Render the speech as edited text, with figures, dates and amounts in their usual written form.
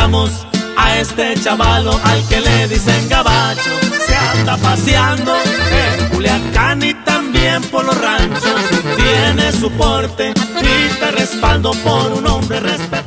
miramos a este chavalo al que le dicen gabacho. Se anda paseando en Culiacán y también por los ranchos. Tiene su porte y te respaldo por un hombre respetado.